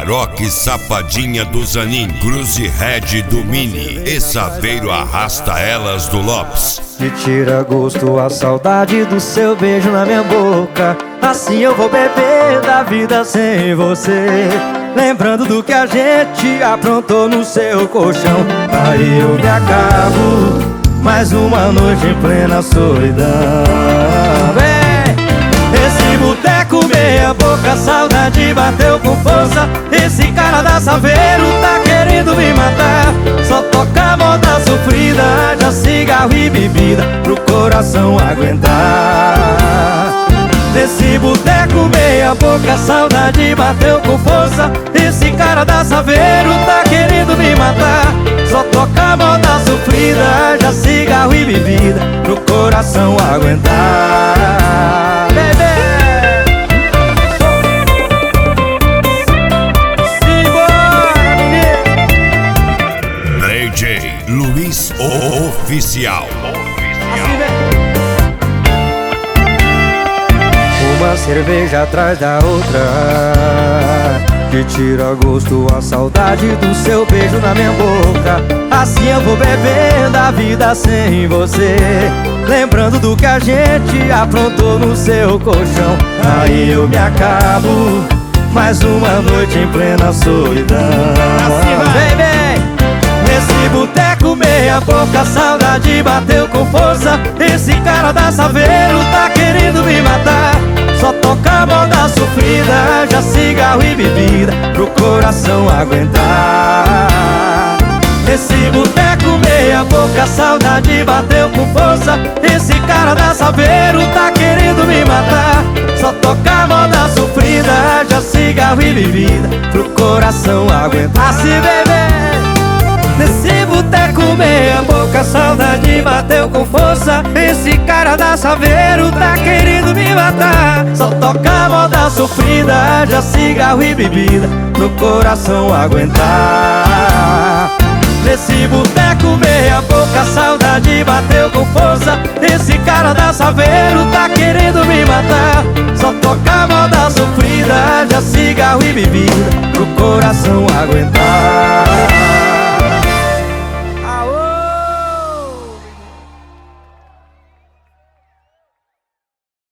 Aroque Sapadinha do Zanin, Cruze Red do Mini e Saveiro Arrasta Elas do Lopes. Me tira gosto a saudade do seu beijo na minha boca. Assim eu vou beber da vida sem você, lembrando do que a gente aprontou no seu colchão. Aí eu me acabo, mais uma noite em plena solidão. Esse boteco meia boca, saudade bateu com força. Esse cara da Saveiro tá querendo me matar. Só toca moda sofrida, já cigarro e bebida pro coração aguentar. Nesse boteco meia boca, saudade bateu com força. Esse cara da Saveiro tá querendo me matar. Só toca moda sofrida, já cigarro e bebida pro coração aguentar. Bebê! DJ Luiz Oficial. Uma cerveja atrás da outra, que tira gosto a saudade do seu beijo na minha boca. Assim eu vou bebendo a vida sem você, lembrando do que a gente aprontou no seu colchão. Aí eu me acabo, mais uma noite em plena solidão. Baby, nesse boteco meia boca, saudade bateu com força. Esse cara da Saveiro tá querendo me matar. Só toca moda sofrida, já cigarro e bebida pro coração aguentar. Nesse boteco meia boca, saudade bateu com força. Esse cara da Saveiro tá querendo me matar. Só toca moda sofrida, já cigarro e bebida pro coração aguentar. Se beber nesse boteco meia boca, saudade bateu com força. Esse cara da Saveiro tá querendo me matar. Só toca moda sofrida, já cigarro e bebida pro coração aguentar. Nesse boteco meia boca, saudade bateu com força. Esse cara da Saveiro tá querendo me matar. Só toca moda sofrida, já cigarro e bebida pro coração aguentar.